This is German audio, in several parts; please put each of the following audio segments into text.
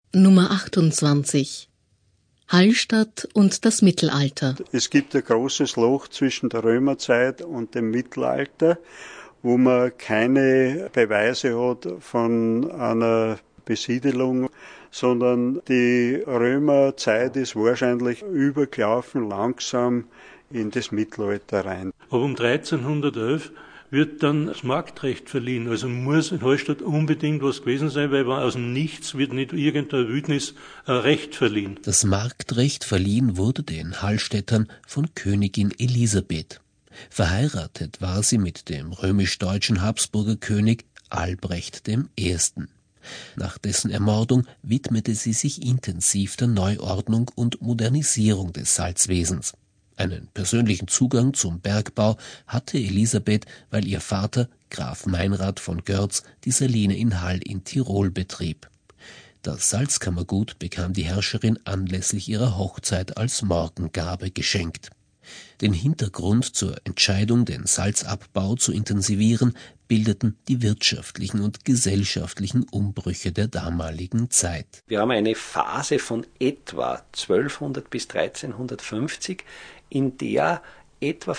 Nummer 28. Hallstatt und das Mittelalter. Es gibt ein großes Loch zwischen der Römerzeit und dem Mittelalter, wo man keine Beweise hat von einer Besiedelung, sondern die Römerzeit ist wahrscheinlich übergelaufen langsam in das Mittelalter rein. Aber um 1311 wird dann das Marktrecht verliehen. Also muss in Hallstatt unbedingt was gewesen sein, weil aus dem Nichts wird nicht irgendein Wildnis Recht verliehen. Das Marktrecht verliehen wurde den Hallstättern von Königin Elisabeth. Verheiratet war sie mit dem römisch-deutschen Habsburger König Albrecht I. Nach dessen Ermordung widmete sie sich intensiv der Neuordnung und Modernisierung des Salzwesens. Einen persönlichen Zugang zum Bergbau hatte Elisabeth, weil ihr Vater, Graf Meinrad von Görz, die Saline in Hall in Tirol betrieb. Das Salzkammergut bekam die Herrscherin anlässlich ihrer Hochzeit als Morgengabe geschenkt. Den Hintergrund zur Entscheidung, den Salzabbau zu intensivieren, bildeten die wirtschaftlichen und gesellschaftlichen Umbrüche der damaligen Zeit. Wir haben eine Phase von etwa 1200 bis 1350, in der etwa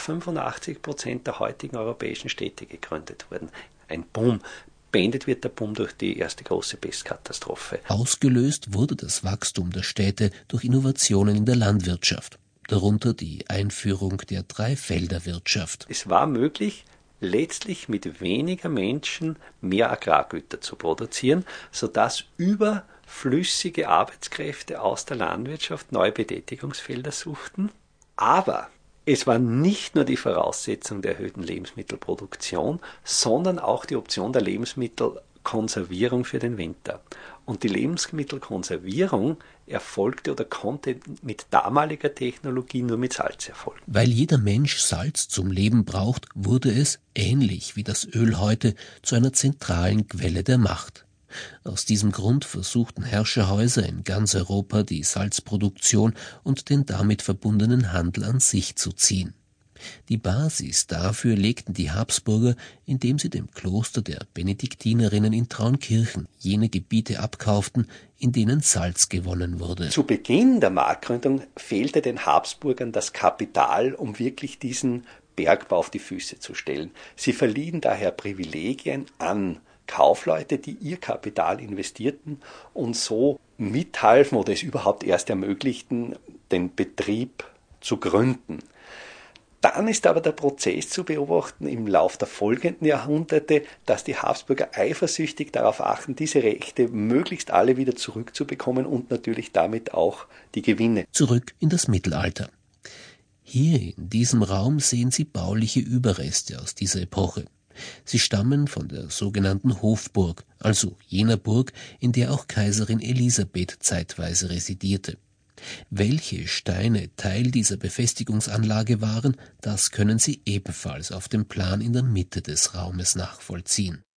85% der heutigen europäischen Städte gegründet wurden. Ein Boom. Beendet wird der Boom durch die erste große Pestkatastrophe. Ausgelöst wurde das Wachstum der Städte durch Innovationen in der Landwirtschaft, darunter die Einführung der Dreifelderwirtschaft. Es war möglich, letztlich mit weniger Menschen mehr Agrargüter zu produzieren, sodass überflüssige Arbeitskräfte aus der Landwirtschaft neue Betätigungsfelder suchten. Aber es war nicht nur die Voraussetzung der erhöhten Lebensmittelproduktion, sondern auch die Option der Lebensmittelkonservierung für den Winter. Und die Lebensmittelkonservierung erfolgte oder konnte mit damaliger Technologie nur mit Salz erfolgen. Weil jeder Mensch Salz zum Leben braucht, wurde es, ähnlich wie das Öl heute, zu einer zentralen Quelle der Macht. Aus diesem Grund versuchten Herrscherhäuser in ganz Europa die Salzproduktion und den damit verbundenen Handel an sich zu ziehen. Die Basis dafür legten die Habsburger, indem sie dem Kloster der Benediktinerinnen in Traunkirchen jene Gebiete abkauften, in denen Salz gewonnen wurde. Zu Beginn der Marktgründung fehlte den Habsburgern das Kapital, um wirklich diesen Bergbau auf die Füße zu stellen. Sie verliehen daher Privilegien an Kaufleute, die ihr Kapital investierten und so mithalfen oder es überhaupt erst ermöglichten, den Betrieb zu gründen. Dann ist aber der Prozess zu beobachten im Lauf der folgenden Jahrhunderte, dass die Habsburger eifersüchtig darauf achten, diese Rechte möglichst alle wieder zurückzubekommen und natürlich damit auch die Gewinne. Zurück in das Mittelalter. Hier in diesem Raum sehen Sie bauliche Überreste aus dieser Epoche. Sie stammen von der sogenannten Hofburg, also jener Burg, in der auch Kaiserin Elisabeth zeitweise residierte. Welche Steine Teil dieser Befestigungsanlage waren, das können Sie ebenfalls auf dem Plan in der Mitte des Raumes nachvollziehen.